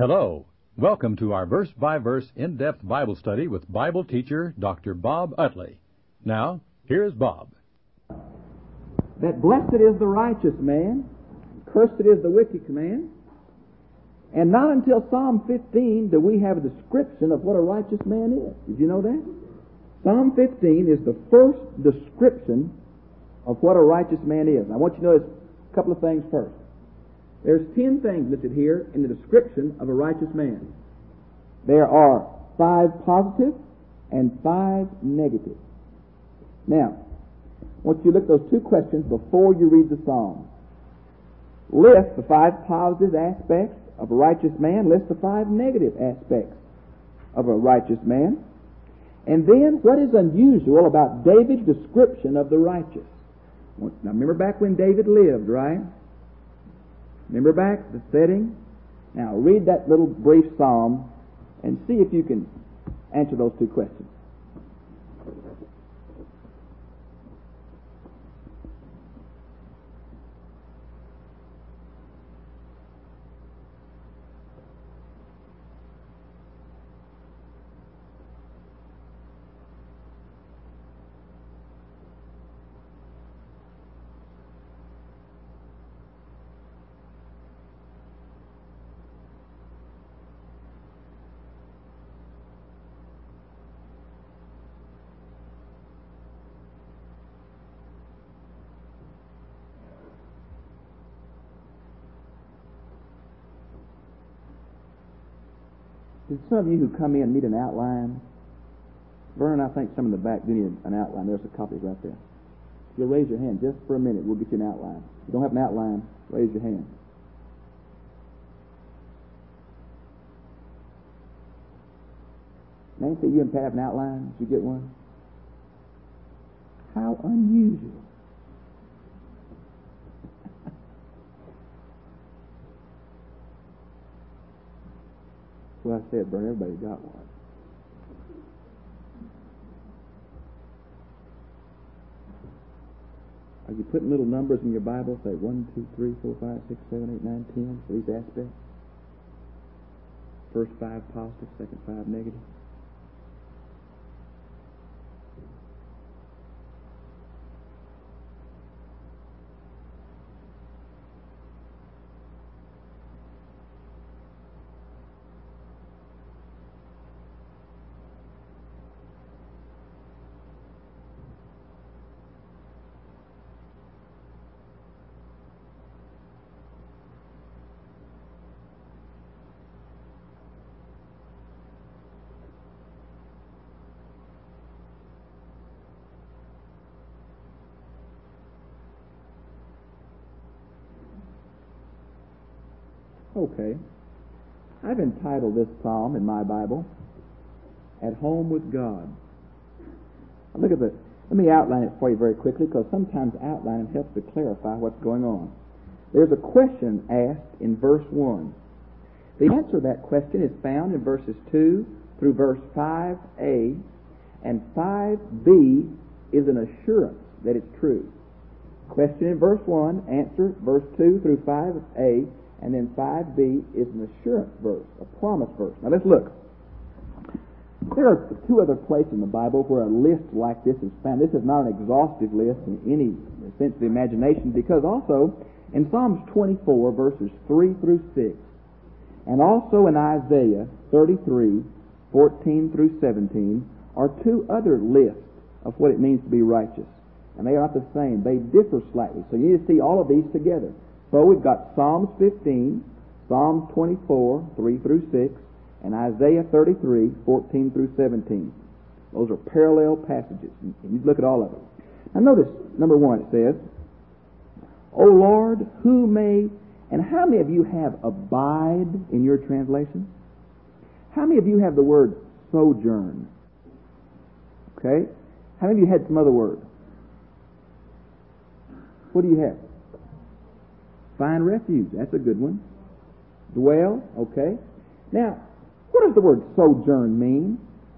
Hello. Welcome to our verse-by-verse in-depth Bible study with Bible teacher Dr. Bob Utley. Now, here's Bob. That blessed is the righteous man, cursed is the wicked man. And not until Psalm 15 do we have a description of what a righteous man is. Did you know that? Psalm 15 is the first description of what a righteous man is. I want you to notice a couple of things first. There's 10 things listed here in the description of a righteous man. There are 5 positive and 5 negative. Now, I want you to look at those 2 questions before you read the psalm. List the 5 positive aspects of a righteous man. List the 5 negative aspects of a righteous man. And then, what is unusual about David's description of the righteous? Now, remember back when David lived, right? Remember back the setting? Now, read that little brief psalm and see if you can answer those 2 questions. Did some of you who come in need an outline? Vern, I think some in the back do need an outline. There's a copy right there. If you'll raise your hand just for a minute, we'll get you an outline. If you don't have an outline, raise your hand. Nancy, you and Pat have an outline? Did you get one? How unusual. Well, I said, Vern, everybody got one. Are you putting little numbers in your Bible? Say 1, 2, 3, 4, 5, 6, 7, 8, 9, 10 for these aspects? First 5 positive, second 5 negative. Okay. I've entitled this psalm in my Bible, At Home with God. Now let me outline it for you very quickly, because sometimes outlining helps to clarify what's going on. There's a question asked in verse 1. The answer to that question is found in verses 2 through verse 5a, and 5b is an assurance that it's true. Question in verse 1, answer verse 2 through 5a, and then 5b is an assurance verse, a promise verse. Now let's look. There are 2 other places in the Bible where a list like this is found. This is not an exhaustive list in any sense of the imagination, because also in Psalms 24, verses 3 through 6, and also in Isaiah 33, 14 through 17, are 2 other lists of what it means to be righteous. And they are not the same. They differ slightly. So you need to see all of these together. So we've got Psalms 15, Psalms 24, 3 through 6, and Isaiah 33, 14 through 17. Those are parallel passages. And you look at all of them. Now notice, number 1, it says, O Lord, who may, and how many of you have abide in your translation? How many of you have the word sojourn? Okay? How many of you had some other word? What do you have? Find refuge. That's a good one. Dwell. Okay. Now, what does the word sojourn mean?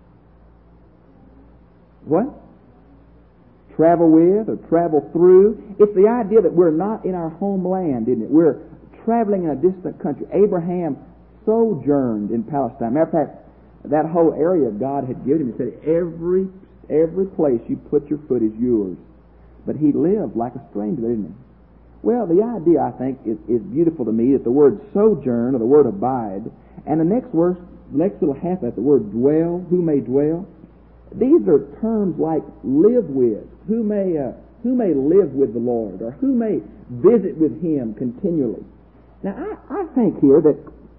What? Travel with or travel through. It's the idea that we're not in our homeland, isn't it? We're traveling in a distant country. Abraham sojourned in Palestine. Matter of fact, that whole area God had given him, he said, every place you put your foot is yours. But he lived like a stranger, didn't he? Well, the idea, I think, is beautiful to me, that the word sojourn, or the word abide, and the next little half of that, the word dwell, who may dwell, these are terms like live with, who may live with the Lord, or who may visit with him continually. Now, I think here that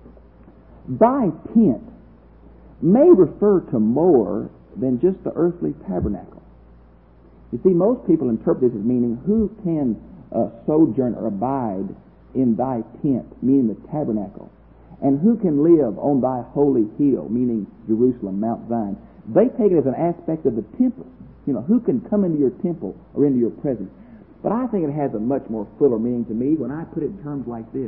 thy tent may refer to more than just the earthly tabernacle. You see, most people interpret this as meaning who can sojourn or abide in thy tent, meaning the tabernacle, and who can live on thy holy hill, meaning Jerusalem, Mount Zion. They take it as an aspect of the temple. You know, who can come into your temple or into your presence. But I think it has a much more fuller meaning to me when I put it in terms like this.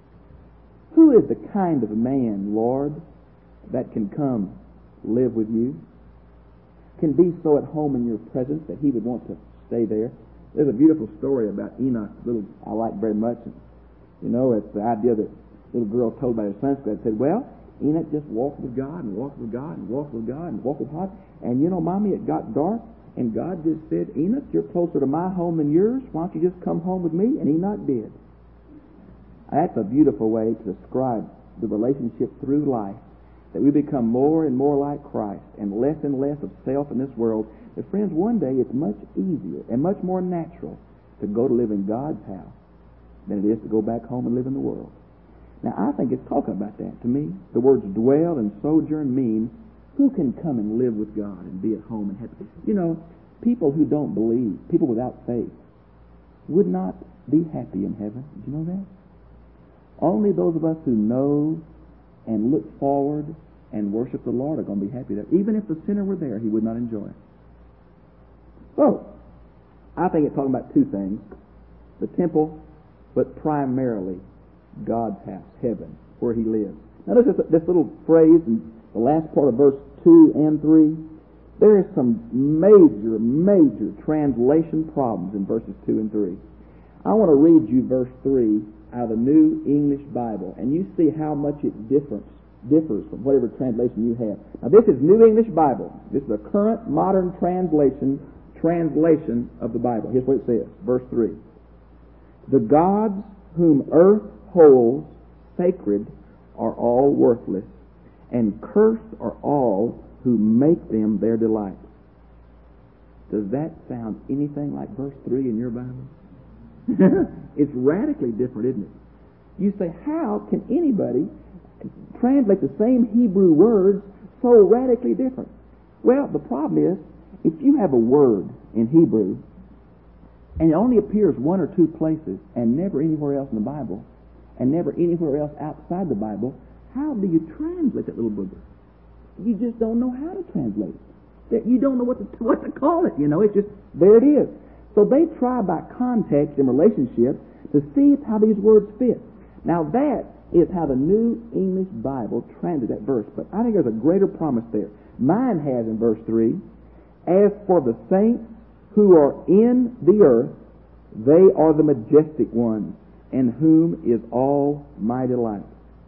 Who is the kind of man, Lord, that can come live with you? Can be so at home in your presence that he would want to stay there? There's a beautiful story about Enoch, I like very much. You know, it's the idea that little girl told by her son's dad, said, well, Enoch just walked with God and walked with God and walked with God and walked with God. And you know, Mommy, it got dark and God just said, Enoch, you're closer to my home than yours. Why don't you just come home with me? And Enoch did. That's a beautiful way to describe the relationship through life, that we become more and more like Christ and less of self in this world. But friends, one day it's much easier and much more natural to go to live in God's house than it is to go back home and live in the world. Now, I think it's talking about that to me. The words dwell and sojourn mean who can come and live with God and be at home and happy. You know, people who don't believe, people without faith, would not be happy in heaven. Did you know that? Only those of us who know and look forward and worship the Lord are going to be happy there. Even if the sinner were there, he would not enjoy it. So, I think it's talking about two things. The temple, but primarily God's house, heaven, where he lives. Now notice this little phrase in the last part of verse 2 and 3. There is some major translation problems in verses 2 and 3. I want to read you verse 3 out of the New English Bible, and you see how much it differs from whatever translation you have. Now this is New English Bible. This is a current modern translation of the Bible. Here's what it says, verse 3. The gods whom earth holds sacred are all worthless, and cursed are all who make them their delight. Does that sound anything like verse 3 in your Bible? It's radically different, isn't it? You say, how can anybody translate the same Hebrew words so radically different? Well, the problem is, if you have a word in Hebrew, and it only appears one or two places, and never anywhere else in the Bible, and never anywhere else outside the Bible, how do you translate that little booger? You just don't know how to translate it. You don't know what to call it. You know, it's just, there it is. So they try by context and relationship to see how these words fit. Now that is how the New English Bible translates that verse. But I think there's a greater promise there. Mine has in verse 3, as for the saints who are in the earth, they are the majestic ones, in whom is all my delight.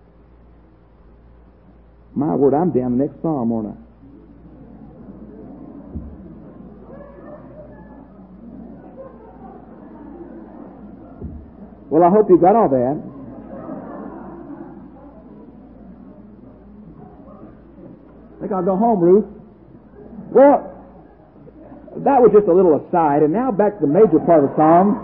My word, I'm down the next psalm, aren't I? Well, I hope you got all that. I think I'll go home, Ruth. Well, that was just a little aside, and now back to the major part of the psalm.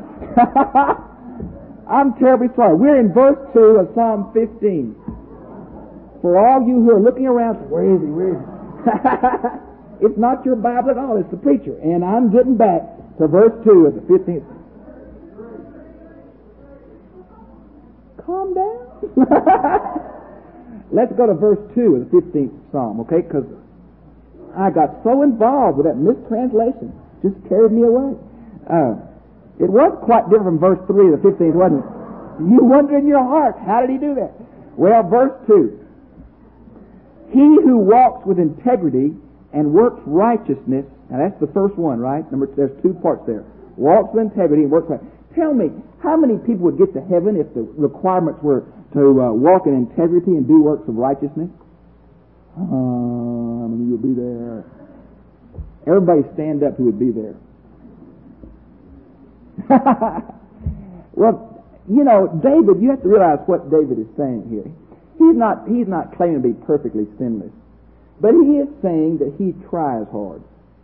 I'm terribly sorry. We're in verse 2 of Psalm 15. For all you who are looking around, where is he? It's not your Bible at all, it's the preacher. And I'm getting back to verse 2 of the 15th. Calm down. Let's go to verse 2 of the 15th Psalm, okay? Because I got so involved with that mistranslation. Just carried me away. It was quite different from verse 3 of the 15th, wasn't it? You wonder in your heart, how did he do that? Well, verse 2. He who walks with integrity and works righteousness, now that's the first one, right? There's two parts there. Walks with integrity and works righteousness. Tell me, how many people would get to heaven if the requirements were to walk in integrity and do works of righteousness. You'll be there. Everybody stand up who would be there. Well, David, you have to realize what David is saying here. He's not claiming to be perfectly sinless, but he is saying that he tries hard.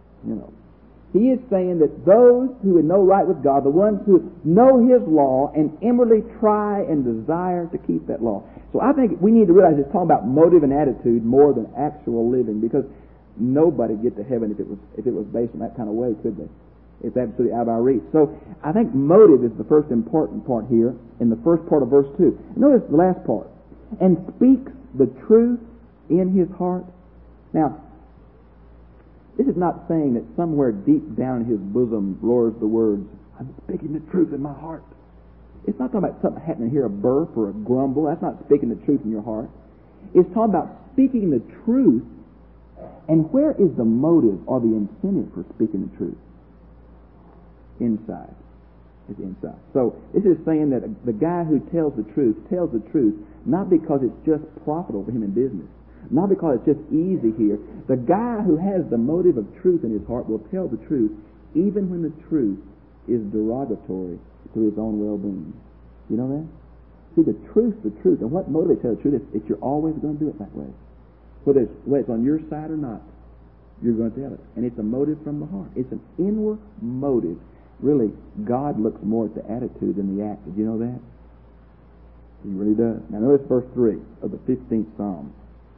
He is saying that those who would know right with God, the ones who know His law and inwardly try and desire to keep that law. So I think we need to realize it's talking about motive and attitude more than actual living, because nobody would get to heaven if it was based on that kind of way, could they? It's absolutely out of our reach. So I think motive is the first important part here in the first part of verse 2. Notice the last part. And speaks the truth in his heart. Now, this is not saying that somewhere deep down in his bosom roars the words, I'm speaking the truth in my heart. It's not talking about something happening here, a burp or a grumble. That's not speaking the truth in your heart. It's talking about speaking the truth. And where is the motive or the incentive for speaking the truth? Inside. It's inside. So this is saying that the guy who tells the truth not because it's just profitable for him in business, not because it's just easy here. The guy who has the motive of truth in his heart will tell the truth even when the truth is derogatory to his own well-being. You know that? See, the truth. And what motivates the truth is you're always going to do it that way. Whether it's on your side or not, you're going to tell it. And it's a motive from the heart. It's an inward motive. Really, God looks more at the attitude than the act. Did you know that? He really does. Now notice verse 3 of the 15th Psalm.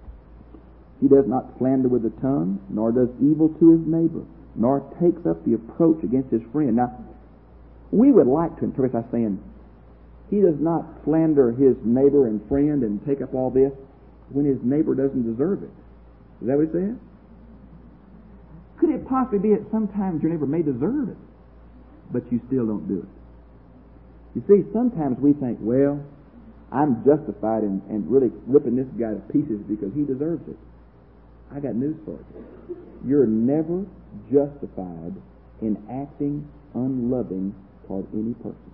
He does not slander with the tongue, nor does evil to his neighbor, nor takes up the approach against his friend. Now, we would like to interpret by saying, he does not slander his neighbor and friend and take up all this when his neighbor doesn't deserve it. Is that what he said? Could it possibly be that sometimes your neighbor may deserve it, but you still don't do it? You see, sometimes we think, well, I'm justified in really ripping this guy to pieces because he deserves it. I got news for you. You're never justified in acting unloving toward any person.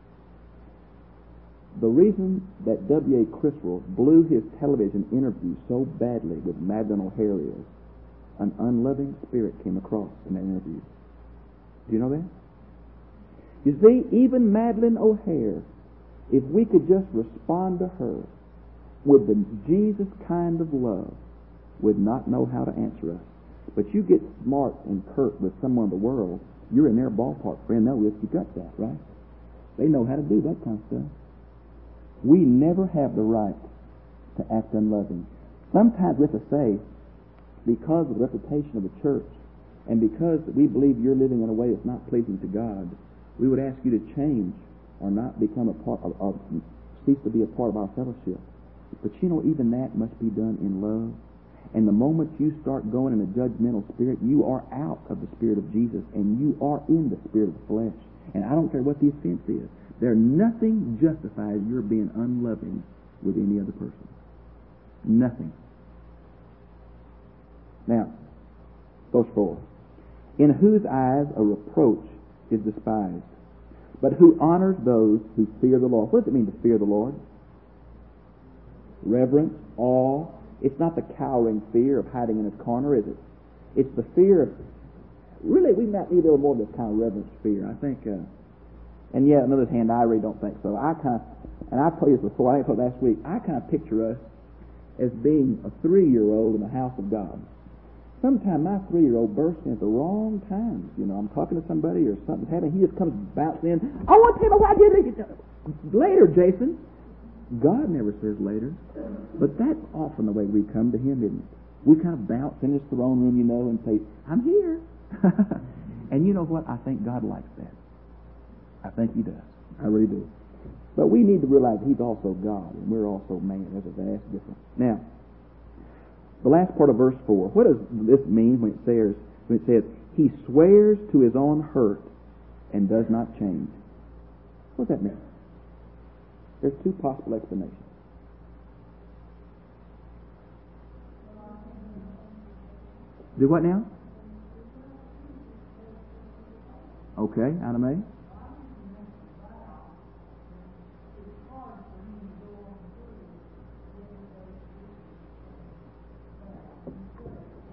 The reason that W.A. Criswell blew his television interview so badly with Madeleine O'Hare is an unloving spirit came across in that interview. Do you know that? You see, even Madeleine O'Hare, if we could just respond to her with the Jesus kind of love, would not know how to answer us. But you get smart and curt with someone in the world, you're in their ballpark, friend. They'll risk your guts out, right? They know how to do that kind of stuff. We never have the right to act unloving. Sometimes we have to say, because of the reputation of the church, and because we believe you're living in a way that's not pleasing to God, we would ask you to change or not become a part of, cease to be a part of our fellowship. But even that must be done in love. And the moment you start going in a judgmental spirit, you are out of the Spirit of Jesus, and you are in the spirit of the flesh. And I don't care what the offense is. There nothing justifies your being unloving with any other person. Nothing. Now, verse 4. In whose eyes a reproach is despised, but who honors those who fear the Lord. What does it mean to fear the Lord? Reverence, awe. It's not the cowering fear of hiding in a corner, is it? It's the fear of... Really, we might need a little more of this kind of reverence fear. I think... and yet, on the other hand, I really don't think so. I kind of... And I've told you this before, I think I told you last week, I kind of picture us as being a 3-year-old in the house of God. Sometimes my 3-year-old bursts in at the wrong times. I'm talking to somebody or something's happening. He just comes bouncing in. I want to tell you what I did. Later, Jason. God never says later. But that's often the way we come to Him, isn't it? We kind of bounce in His throne room, and say, I'm here. And you know what? I think God likes that. I think He does. I really do. But we need to realize He's also God, and we're also man. There's a vast difference. Now, the last part of verse 4. What does this mean when it says, He swears to His own hurt and does not change? What does that mean? There's two possible explanations. Do what now? Okay, Anna Mae.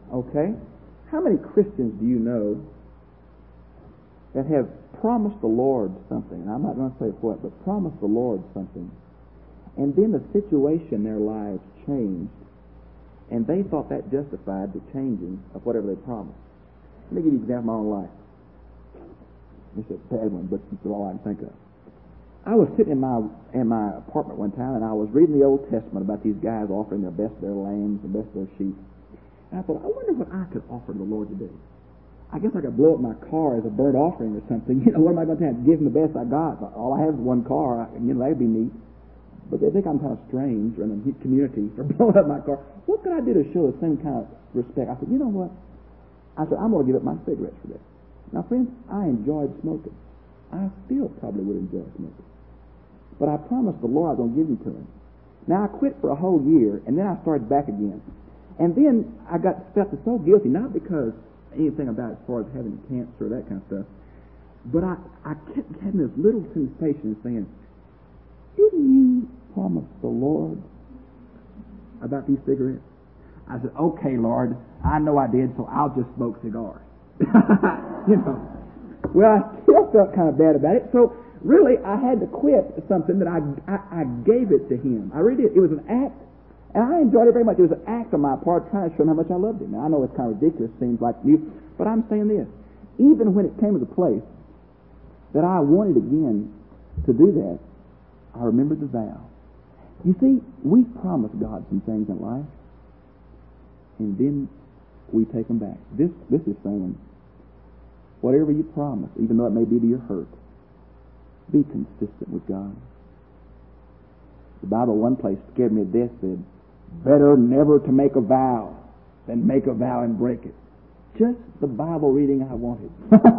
Okay? How many Christians do you know that have promised the Lord something? And I'm not going to say what, but promised the Lord something. And then the situation in their lives changed, and they thought that justified the changing of whatever they promised. Let me give you an example of my own life. It's a bad one, but it's all I can think of. I was sitting in my apartment one time, and I was reading the Old Testament about these guys offering their best of their lambs and best of their sheep. And I thought, I wonder what I could offer to the Lord today. I guess I could blow up my car as a burnt offering or something. You know, what am I going to have? Give him the best I got. All I have is one car. That'd be neat. But they think I'm kind of strange or in the community for blowing up my car. What could I do to show the same kind of respect? I said, you know what? I said, I'm going to give up my cigarettes for this. Now, friends, I enjoyed smoking. I still probably would enjoy smoking. But I promised the Lord I was going to give them to him. Now, I quit for a whole year, and then I started back again. And then I felt so guilty, not because anything about as far as having cancer or that kind of stuff, but I kept having this little sensation saying, didn't you promise the Lord about these cigarettes? I said, okay, Lord, I know I did, so I'll just smoke cigars. You know. Well, I still felt kind of bad about it, so really I had to quit something that I gave it to him. I really did. It was an act, and I enjoyed it very much. It was an act on my part trying to show him how much I loved him. Now, I know it's kind of ridiculous, seems like you, but I'm saying this. Even when it came to the place that I wanted again to do that, I remembered the vow. You see, we promise God some things in life, and then we take them back. This is saying, whatever you promise, even though it may be to your hurt, be consistent with God. The Bible, one place, scared me to death, said, better never to make a vow than make a vow and break it. Just the Bible reading I wanted.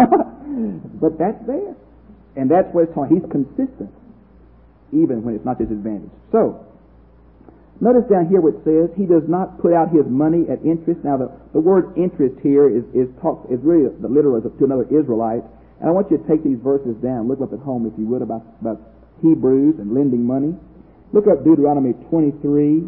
But that's there. And that's what it's talking. He's consistent, even when it's not to his advantage. So, notice down here what it says, he does not put out his money at interest. Now, the word interest here is really the literal to another Israelite. And I want you to take these verses down. Look up at home, if you would, about Hebrews and lending money. Look up Deuteronomy 23,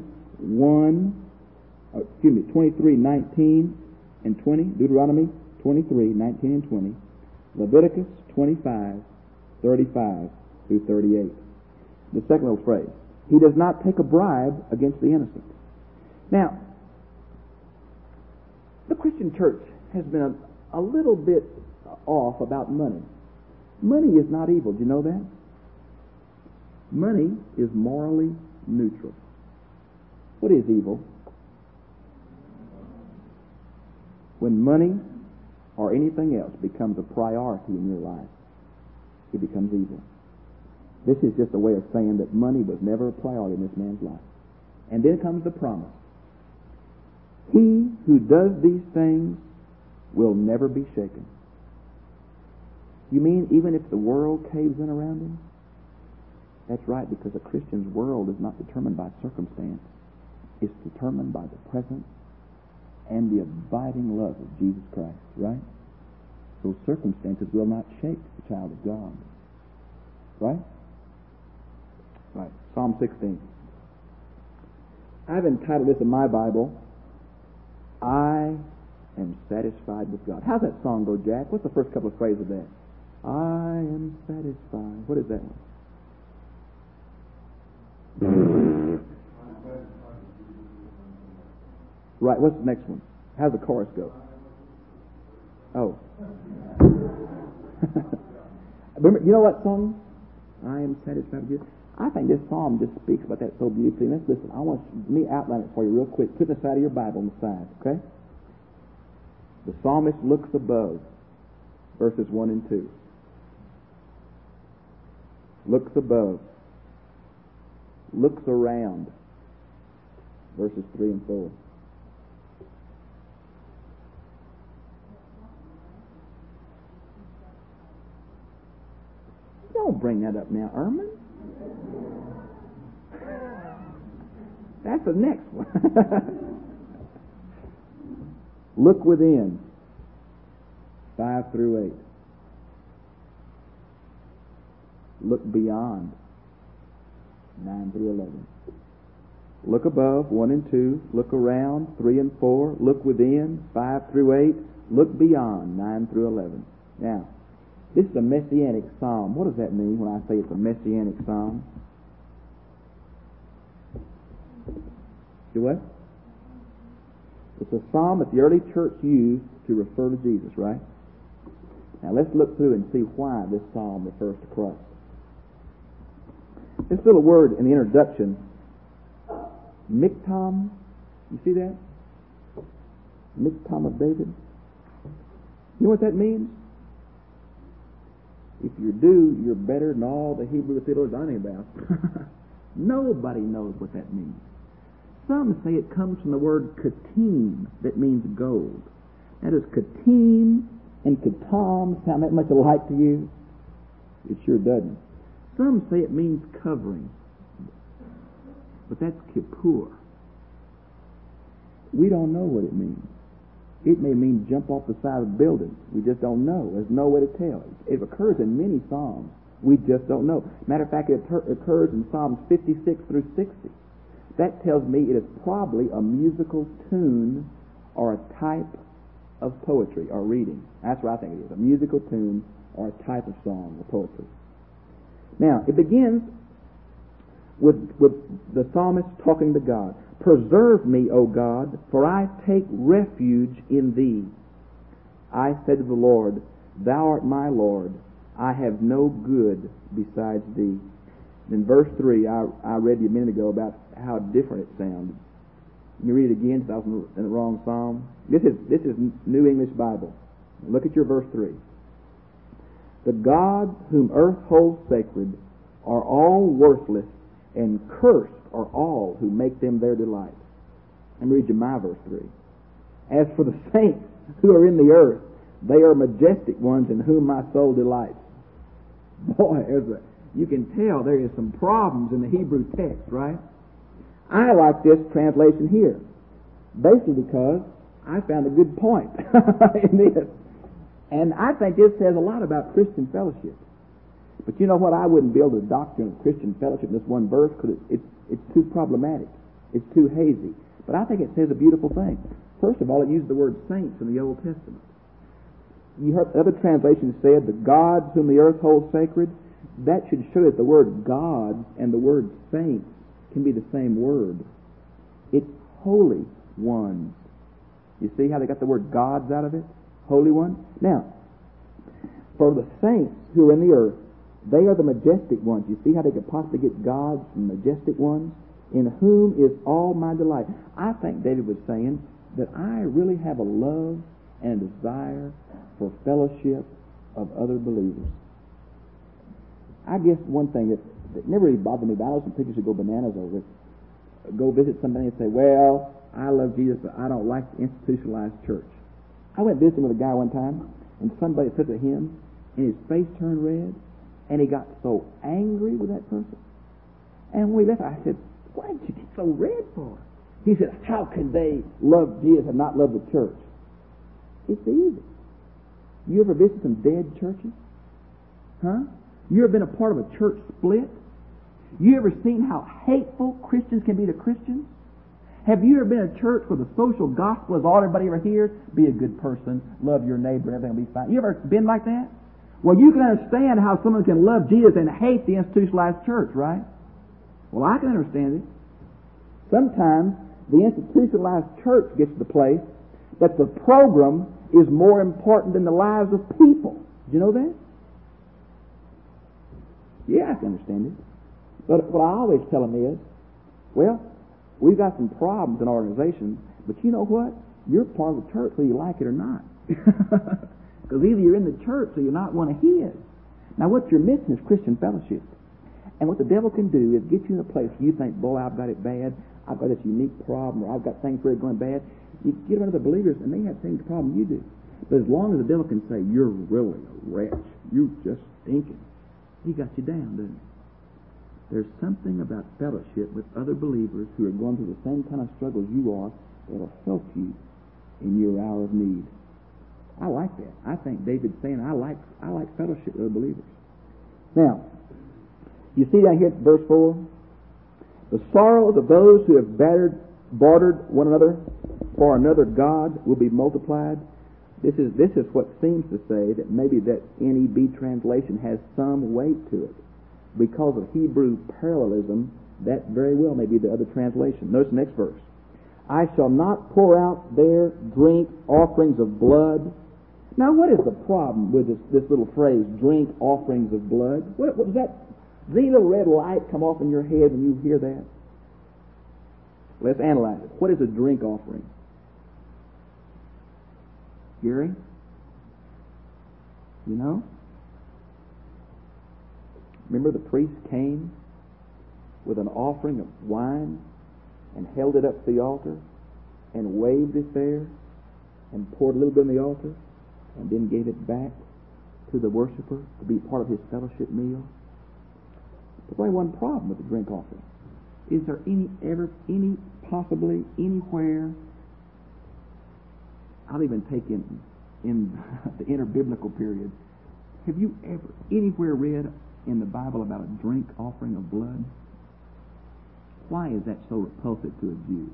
19 and 20. Deuteronomy 23, 19 and 20. Leviticus 25, 35 through 38. The second little phrase. He does not take a bribe against the innocent. Now, the Christian church has been a little bit off about money. Money is not evil. Do you know that? Money is morally neutral. What is evil? When money or anything else becomes a priority in your life, it becomes evil. This is just a way of saying that money was never a priority in this man's life. And then comes the promise. He who does these things will never be shaken. You mean even if the world caves in around him? That's right, because a Christian's world is not determined by circumstance. It's determined by the presence and the abiding love of Jesus Christ, right? Those circumstances will not shake the child of God. Right? Right. Psalm 16. I've entitled this in my Bible, I am satisfied with God. How's that song go, Jack? What's the first couple of phrases of that? I am satisfied. What is that one? Right, what's the next one? How's the chorus go? Oh. Remember, you know what song? I am satisfied with you. I think this psalm just speaks about that so beautifully. Let's listen. Let me outline it for you real quick. Put this side of your Bible on the side, okay? The psalmist looks above, verses 1 and 2. Looks above. Looks around, verses 3 and 4. Don't bring that up now, Erman. That's the next one. Look within, 5 through 8. Look beyond, 9 through 11. Look above, 1 and 2. Look around, 3 and 4. Look within, 5 through 8. Look beyond, 9 through 11. Now, this is a messianic psalm. What does that mean when I say it's a messianic psalm? Do what? It's a psalm that the early church used to refer to Jesus, right? Now let's look through and see why this psalm refers to Christ. This little word in the introduction, Miktam, you see that? Miktam of David. You know what that means? If you do, you're better than all the Hebrew theologians I know about. Nobody knows what that means. Some say it comes from the word katim, that means gold. Now, does katim and katam sound that much alike to you? It sure doesn't. Some say it means covering, but that's kippur. We don't know what it means. It may mean jump off the side of a building. We just don't know. There's no way to tell. It occurs in many psalms. We just don't know. Matter of fact, it occurs in Psalms 56 through 60. That tells me it is probably a musical tune or a type of poetry or reading. That's what I think it is, a musical tune or a type of song or poetry. Now, it begins with the psalmist talking to God. Preserve me, O God, for I take refuge in Thee. I said to the Lord, Thou art my Lord. I have no good besides Thee. In verse 3, I read you a minute ago about how different it sounded. Let me read it again, because I was in the wrong psalm. This is New English Bible. Look at your verse 3. The gods whom earth holds sacred are all worthless, and cursed are all who make them their delight. Let me read you my verse 3. As for the saints who are in the earth, they are majestic ones in whom my soul delights. Boy, you can tell there is some problems in the Hebrew text, right? I like this translation here, basically because I found a good point in this. And I think this says a lot about Christian fellowship. But you know what? I wouldn't build a doctrine of Christian fellowship in this one verse because it's too problematic. It's too hazy. But I think it says a beautiful thing. First of all, it used the word saints in the Old Testament. You heard other translations said the gods whom the earth holds sacred. That should show that the word gods and the word saints can be the same word. It's holy ones. You see how they got the word gods out of it? Holy one. Now, for the saints who are in the earth, they are the majestic ones. You see how they could possibly get gods and majestic ones? In whom is all my delight. I think David was saying that I really have a love and a desire for fellowship of other believers. I guess one thing that never really bothered me, but I know some preachers who go bananas over it, go visit somebody and say, well, I love Jesus, but I don't like the institutionalized church. I went visiting with a guy one time, and somebody took to him, and his face turned red, and he got so angry with that person. And when we left, I said, why did you get so red for? He said, how can they love Jesus and not love the church? It's easy. You ever visit some dead churches? Huh? You ever been a part of a church split? You ever seen how hateful Christians can be to Christians? Have you ever been in a church where the social gospel is all everybody ever hears? Be a good person, love your neighbor, and everything will be fine. You ever been like that? Well, you can understand how someone can love Jesus and hate the institutionalized church, right? Well, I can understand it. Sometimes the institutionalized church gets to the place that the program is more important than the lives of people. Did you know that? Yeah, I can understand it. But what I always tell them is, well, we've got some problems in our organization, but you know what? You're part of the church whether you like it or not. Because either you're in the church or you're not one of His. Now what you're missing is Christian fellowship. And what the devil can do is get you in a place where you think, boy, I've got it bad, I've got this unique problem, or I've got things really going bad. You get around other believers and they have the same problem you do. But as long as the devil can say, you're really a wretch, you're just stinking, he got you down, doesn't he? There's something about fellowship with other believers who are going through the same kind of struggles you are that'll help you in your hour of need. I like that. I think David's saying, I like fellowship with other believers. Now, you see down here at verse 4? The sorrows of those who have bartered one another for another God will be multiplied. This is what seems to say that maybe that NEB translation has some weight to it. Because of Hebrew parallelism, that very well may be the other translation. Notice the next verse. I shall not pour out their drink offerings of blood. Now, what is the problem with this little phrase, drink offerings of blood? What does that? Does any little red light come off in your head when you hear that? Let's analyze it. What is a drink offering? Gary? You know? Remember the priest came with an offering of wine and held it up to the altar and waved it there and poured a little bit on the altar and then gave it back to the worshiper to be part of his fellowship meal. There's only one problem with the drink offering. Is there possibly anywhere, I'll even take in the interbiblical period, have you ever anywhere read in the Bible about a drink offering of blood? Why is that so repulsive to a Jew?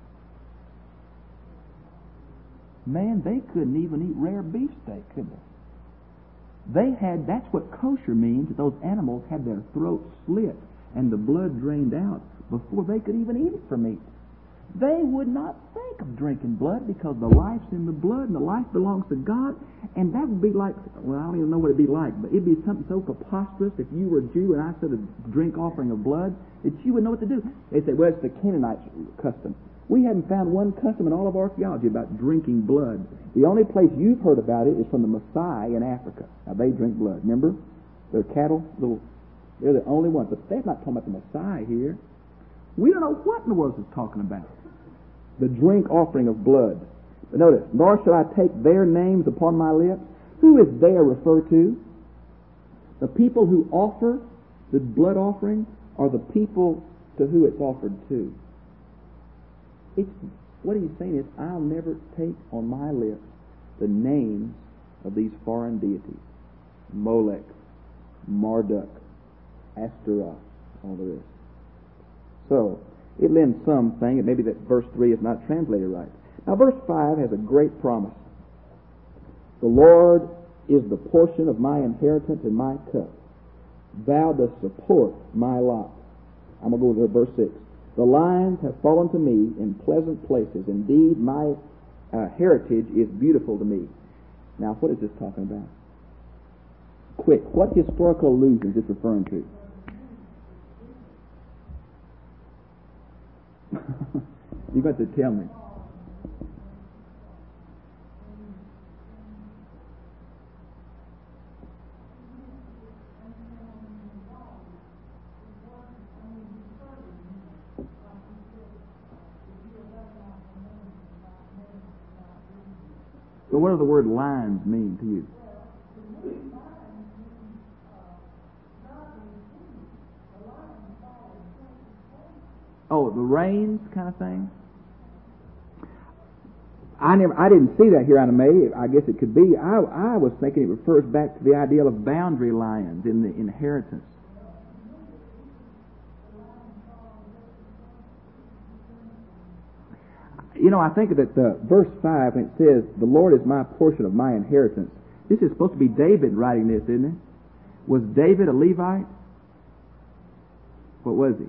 Man, they couldn't even eat rare beefsteak, could they? That's what kosher means, that those animals had their throats slit and the blood drained out before they could even eat it for meat. They would not think of drinking blood because the life's in the blood and the life belongs to God. And that would be like, well, I don't even know what it'd be like, but it'd be something so preposterous if you were a Jew and I said a drink offering of blood that you would know what to do. They say, well, it's the Canaanite custom. We haven't found one custom in all of archaeology about drinking blood. The only place you've heard about it is from the Maasai in Africa. Now, they drink blood. Remember? Their cattle, they're the only ones. But they're not talking about the Maasai here. We don't know what in the world it's talking about. The drink offering of blood. But notice, nor shall I take their names upon my lips. Who is there referred to? The people who offer the blood offering are the people to who it's offered to. What he's saying is, I'll never take on my lips the names of these foreign deities. Molech, Marduk, Ashtaroth, all the rest. So, it lends some saying that maybe that verse 3 is not translated right. Now, verse 5 has a great promise. The Lord is the portion of my inheritance and my cup. Thou dost support my lot. I'm going to go to verse 6. The lions have fallen to me in pleasant places. Indeed, my heritage is beautiful to me. Now, what is this talking about? Quick, what historical allusion is this referring to? You've got to tell me. So what does the word lines mean to you? Oh, the rains kind of thing? I didn't see that here on the May. I guess it could be. I was thinking it refers back to the idea of boundary lines in the inheritance. You know, I think that verse 5, when it says, the Lord is my portion of my inheritance, this is supposed to be David writing this, isn't it? Was David a Levite? What was he?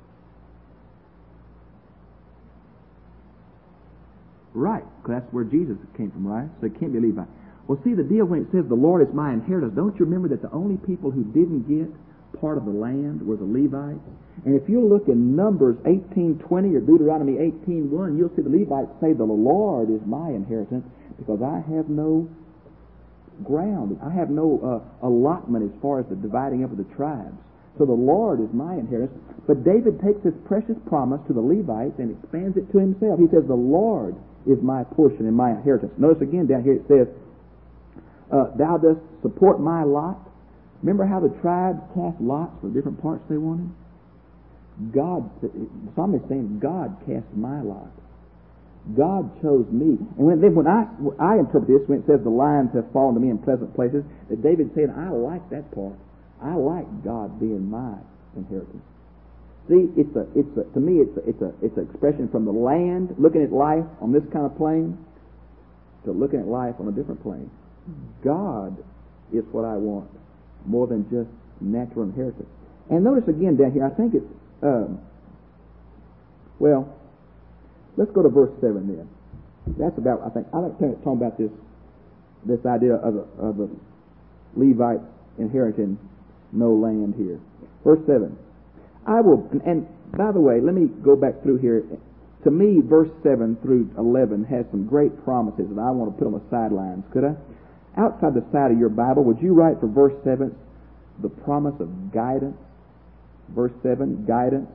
Right, because that's where Jesus came from, right? So it can't be a Levite. Well, see, the deal when it says the Lord is my inheritance, don't you remember that the only people who didn't get part of the land were the Levites? And if you look in Numbers 18:20 or Deuteronomy 18:1, you'll see the Levites say, the Lord is my inheritance because I have no ground. I have no allotment as far as the dividing up of the tribes. So the Lord is my inheritance. But David takes this precious promise to the Levites and expands it to himself. He says, the Lord is my portion and my inheritance. Notice again down here it says, thou dost support my lot. Remember how the tribes cast lots for different parts they wanted? God, the psalmist is saying, God cast my lot. God chose me. And when I interpret this, when it says the lions have fallen to me in pleasant places, that David's saying, I like that part. I like God being my inheritance. See, to me, it's an expression from the land, looking at life on this kind of plane, to looking at life on a different plane. God is what I want, more than just natural inheritance. And notice again down here, I think it's, well, let's go to verse 7 then. That's about, I think talking about this idea of the Levites inheriting no land here. Verse 7. I will, and by the way, let me go back through here. To me, verse 7 through 11 has some great promises, and I want to put on the sidelines. Could I? Outside the side of your Bible, would you write for verse 7 the promise of guidance? Verse 7, guidance.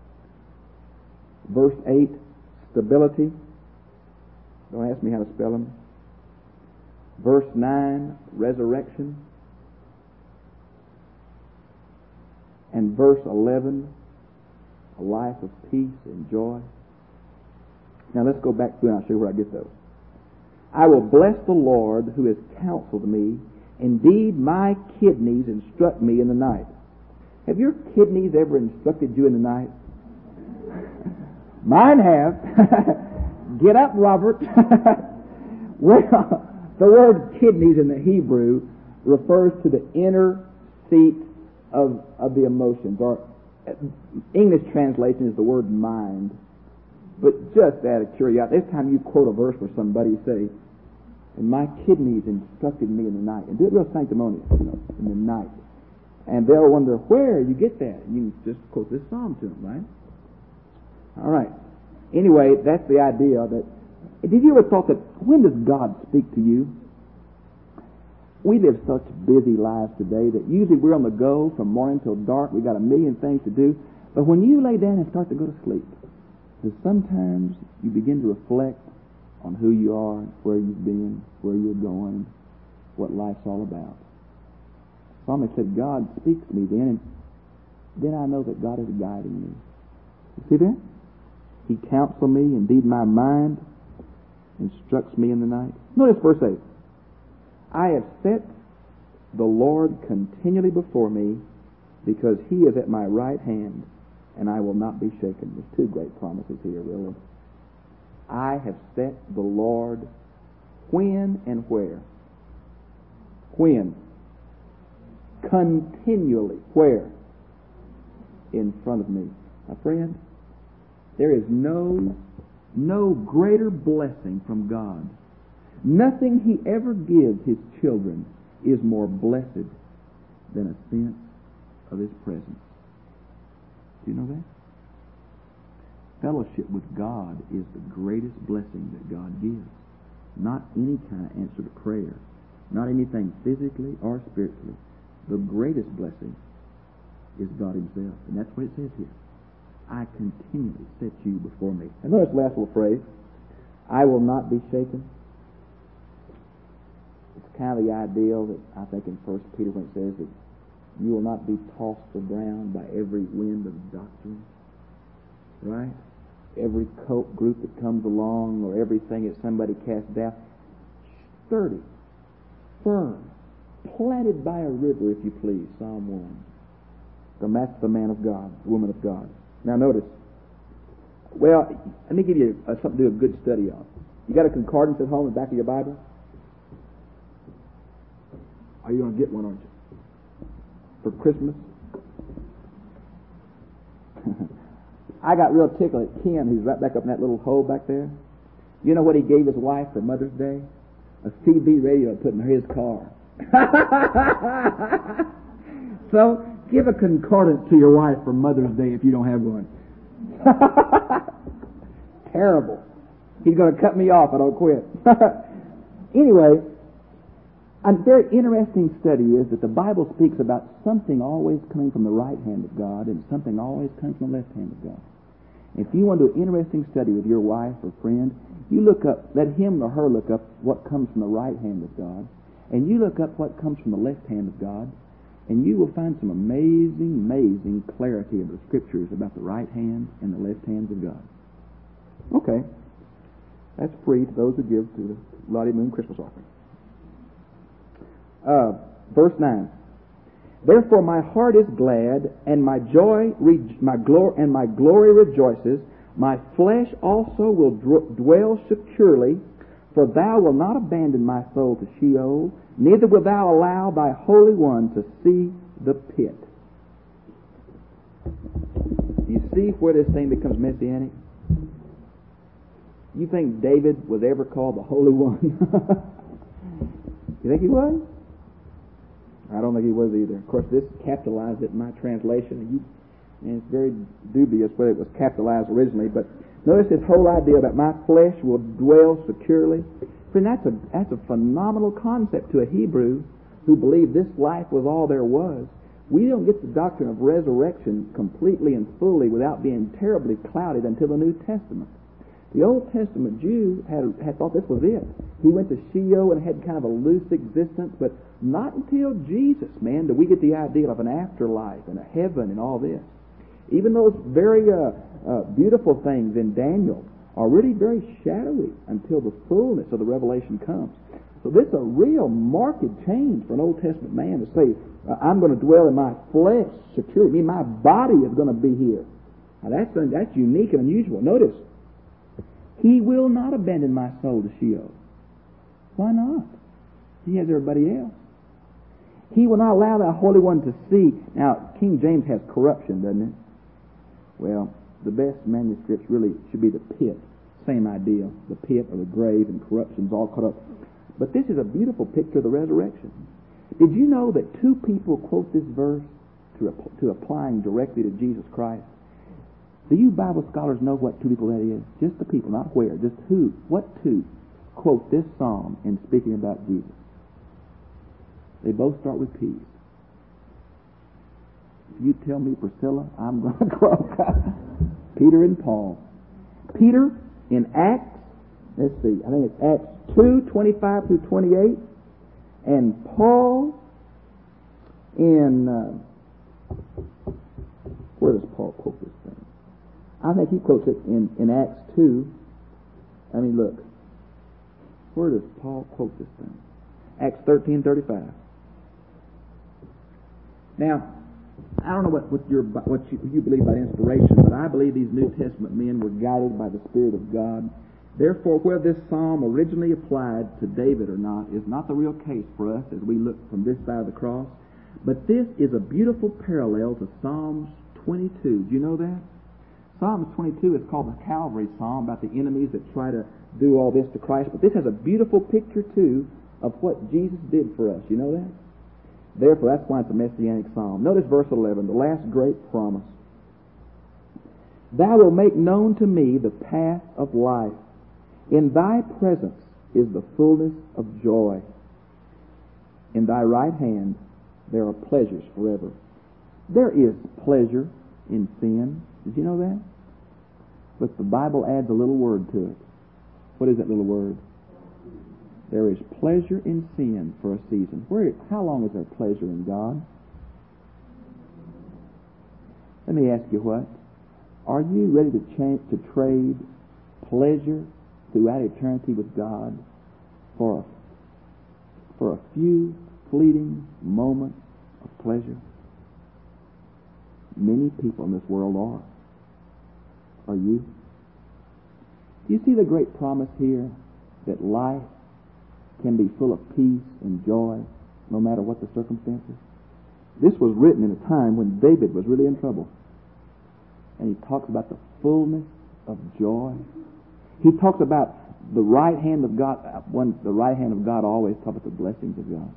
Verse 8, stability. Don't ask me how to spell them. Verse 9, resurrection. And verse 11, a life of peace and joy. Now let's go back through and I'll show you where I get those. I will bless the Lord who has counseled me. Indeed, my kidneys instruct me in the night. Have your kidneys ever instructed you in the night? Mine have. Get up, Robert. Well, the word kidneys in the Hebrew refers to the inner seat of the emotions, or English translation is the word mind. But just out of curiosity, every time you quote a verse for somebody, say, and my kidneys instructed me in the night. And do it real sanctimonious, in the night. And they'll wonder, where you get that? And you just quote this psalm to them, right? All right. Anyway, that's the idea that, did you ever thought that, when does God speak to you? We live such busy lives today that usually we're on the go from morning till dark. We've got a million things to do. But when you lay down and start to go to sleep, because sometimes you begin to reflect on who you are, where you've been, where you're going, what life's all about. Psalmist said, God speaks to me then, and then I know that God is guiding me. You see that? He counsels me, indeed my mind instructs me in the night. Notice verse 8. I have set the Lord continually before me, because he is at my right hand, and I will not be shaken. There's two great promises here, really. I have set the Lord when and where? When? Continually. Where? In front of me. My friend, there is no greater blessing from God. Nothing he ever gives his children is more blessed than a sense of his presence. Do you know that? Fellowship with God is the greatest blessing that God gives. Not any kind of answer to prayer. Not anything physically or spiritually. The greatest blessing is God himself. And that's what it says here. I continually set you before me. And notice the last little phrase. I will not be shaken. It's kind of the ideal that I think in 1 Peter when it says that you will not be tossed around by every wind of doctrine. Right? Every cult group that comes along or everything that somebody casts down. Sturdy, firm, planted by a river, if you please. Psalm 1. And that's the man of God, the woman of God. Now notice. Well, let me give you something to do a good study on. You got a concordance at home in the back of your Bible? Are you going to get one, aren't you? For Christmas? I got real tickled at Ken, who's right back up in that little hole back there. You know what he gave his wife for Mother's Day? A CB radio to put in his car. So, give a concordance to your wife for Mother's Day if you don't have one. Terrible. He's going to cut me off if I don't quit. Anyway, a very interesting study is that the Bible speaks about something always coming from the right hand of God and something always coming from the left hand of God. If you want to do an interesting study with your wife or friend, you look up, let him or her look up what comes from the right hand of God, and you look up what comes from the left hand of God, and you will find some amazing, amazing clarity of the Scriptures about the right hand and the left hands of God. Okay. That's free to those who give to the Lottie Moon Christmas offering. Verse 9. Therefore my heart is glad, and my glory rejoices. My flesh also will dwell securely, for thou wilt not abandon my soul to Sheol, neither wilt thou allow thy Holy One to see the pit. You see where this thing becomes messianic? You think David was ever called the Holy One? You think he was? I don't think he was either. Of course, this capitalized it in my translation, and it's very dubious whether it was capitalized originally, but notice this whole idea about my flesh will dwell securely. Friend, that's a phenomenal concept to a Hebrew who believed this life was all there was. We don't get the doctrine of resurrection completely and fully without being terribly clouded until the New Testament. The Old Testament Jew had thought this was it. He went to Sheol and had kind of a loose existence, but not until Jesus, man, do we get the idea of an afterlife and a heaven and all this. Even those very beautiful things in Daniel are really very shadowy until the fullness of the revelation comes. So this is a real marked change for an Old Testament man to say, I'm going to dwell in my flesh securely. I mean, my body is going to be here. Now that's unique and unusual. Notice, he will not abandon my soul to Sheol. Why not? He has everybody else. He will not allow the Holy One to see. Now, King James has corruption, doesn't it? Well, the best manuscripts really should be the pit. Same idea. The pit or the grave, and corruption's all caught up. But this is a beautiful picture of the resurrection. Did you know that two people quote this verse to applying directly to Jesus Christ? Do you Bible scholars know what two people that is? Just the people, not where, just who. What two quote this psalm in speaking about Jesus? They both start with P's. If you tell me Priscilla, I'm going to croak. Peter and Paul. Peter in Acts, let's see, I think it's Acts 2:25 through 28, and Paul in, where does Paul quote this thing? I think he quotes it in Acts 2. I mean, look. Where does Paul quote this thing? Acts 13:35. Now, I don't know what you believe about inspiration, but I believe these New Testament men were guided by the Spirit of God. Therefore, whether this psalm originally applied to David or not is not the real case for us as we look from this side of the cross. But this is a beautiful parallel to Psalms 22. Do you know that? Psalms 22 is called the Calvary Psalm, about the enemies that try to do all this to Christ. But this has a beautiful picture, too, of what Jesus did for us. You know that? Therefore, that's why it's a messianic psalm. Notice verse 11, the last great promise. Thou wilt make known to me the path of life. In thy presence is the fullness of joy. In thy right hand there are pleasures forever. There is pleasure in sin. Did you know that? But the Bible adds a little word to it. What is that little word? There is pleasure in sin for a season. How long is there pleasure in God? Let me ask you what. Are you ready to trade pleasure throughout eternity with God for a few fleeting moments of pleasure? Many people in this world are. Are you? Do you see the great promise here that life can be full of peace and joy no matter what the circumstances? This was written in a time when David was really in trouble. And he talks about the fullness of joy. He talks about the right hand of God. The right hand of God always talks about the blessings of God.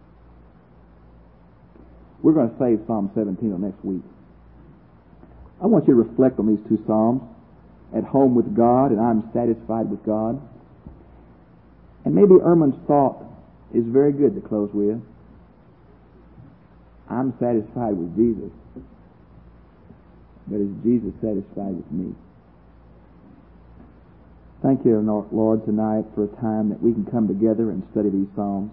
We're going to save Psalm 17 till next week. I want you to reflect on these two Psalms. At home with God, and I'm satisfied with God. And maybe Ehrman's thought is very good to close with. I'm satisfied with Jesus. But is Jesus satisfied with me? Thank you, Lord, tonight for a time that we can come together and study these Psalms.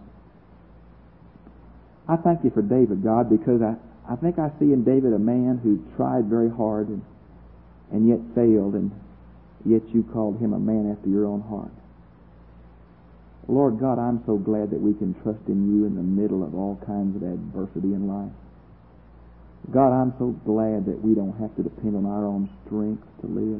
I thank you for David, God, because I think I see in David a man who tried very hard and yet failed, and yet you called him a man after your own heart. Lord God, I'm so glad that we can trust in you in the middle of all kinds of adversity in life. God, I'm so glad that we don't have to depend on our own strength to live.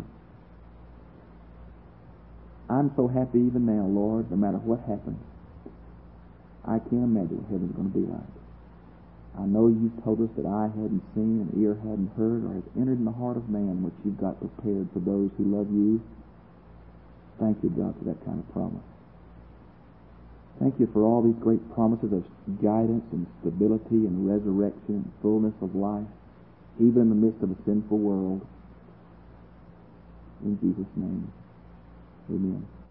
I'm so happy even now, Lord, no matter what happens. I can't imagine what heaven's going to be like. I know you've told us that eye hadn't seen and ear hadn't heard or has entered in the heart of man what you've got prepared for those who love you. Thank you, God, for that kind of promise. Thank you for all these great promises of guidance and stability and resurrection and fullness of life, even in the midst of a sinful world. In Jesus' name, amen.